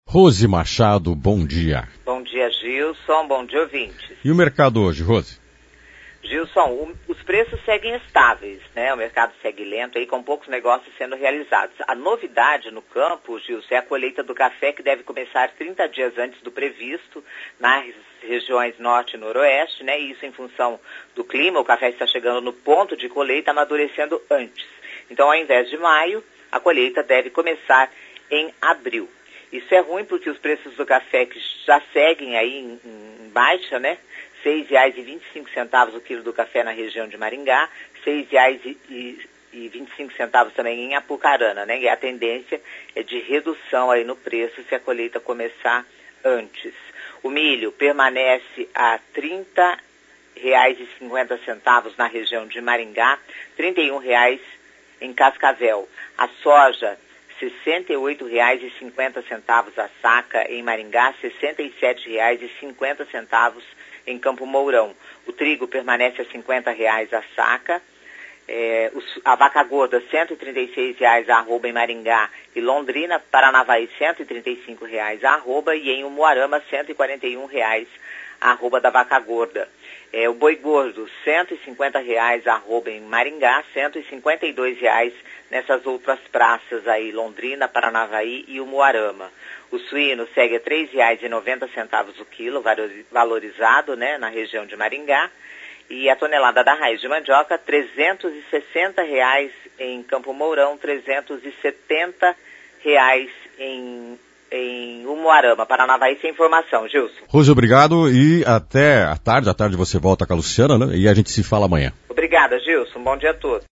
Rose Machado, bom dia. Bom dia, Gilson. Bom dia, ouvintes. E o mercado hoje, Rose? Gilson, os preços seguem estáveis, né? O mercado segue lento aí, com poucos negócios sendo realizados. A novidade no campo, Gilson, é a colheita do café, que deve começar 30 dias antes do previsto nas regiões norte e noroeste, né? E isso em função do clima. O café está chegando no ponto de colheita, amadurecendo antes. Então, ao invés de maio, a colheita deve começar em abril. Isso é ruim porque os preços do café, que já seguem aí em baixa, né? R$ 6,25 o quilo do café na região de Maringá, R$ 6,25 também em Apucarana, né? E a tendência é de redução aí no preço se a colheita começar antes. O milho permanece a R$ 30,50 na região de Maringá, R$ 31,00 em Cascavel. A soja, R$ 68,50 a saca em Maringá, R$ 67,50 em Campo Mourão. O trigo permanece a R$ 50,00 a saca. A vaca gorda, R$ 136,00 a arroba em Maringá e Londrina. Paranavaí, R$ 135,00 a arroba. E em Umuarama, R$ 141,00 a arroba da vaca gorda. O boi gordo, R$ 150,00 a arroba em Maringá, R$ 152,00 nessas outras praças aí, Londrina, Paranavaí e Umuarama. O suíno segue a R$ 3,90 o quilo, valorizado, né, na região de Maringá. E a tonelada da raiz de mandioca, R$ 360,00 em Campo Mourão, R$ 370,00 em Umuarama, Paranavaí. Sem informação, Gilson. Rose, obrigado e até à tarde. À tarde você volta com a Luciana, né? E a gente se fala amanhã. Obrigada, Gilson. Bom dia a todos.